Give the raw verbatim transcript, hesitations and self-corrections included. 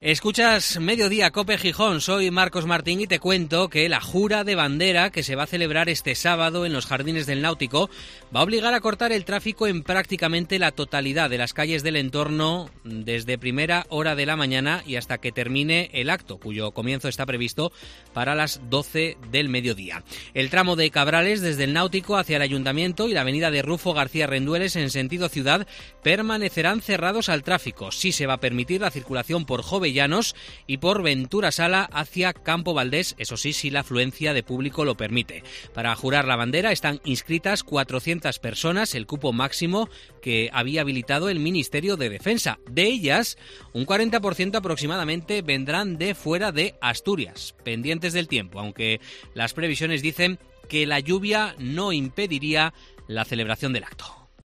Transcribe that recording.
Escuchas Mediodía Cope Gijón, soy Marcos Martín y te cuento que la jura de bandera que se va a celebrar este sábado en los Jardines del Náutico va a obligar a cortar el tráfico en prácticamente la totalidad de las calles del entorno desde primera hora de la mañana y hasta que termine el acto, cuyo comienzo está previsto para las doce del mediodía. El tramo de Cabrales desde el Náutico hacia el Ayuntamiento y la avenida de Rufo García Rendueles en sentido ciudad permanecerán cerrados al tráfico. Sí se va a permitir la circulación por Jovellanos y por Ventura Sala hacia Campo Valdés, eso sí, si la afluencia de público lo permite. Para jurar la bandera están inscritas cuatrocientas personas, el cupo máximo que había habilitado el Ministerio de Defensa. De ellas, un cuarenta por ciento aproximadamente vendrán de fuera de Asturias, pendientes del tiempo, aunque las previsiones dicen que la lluvia no impediría la celebración del acto.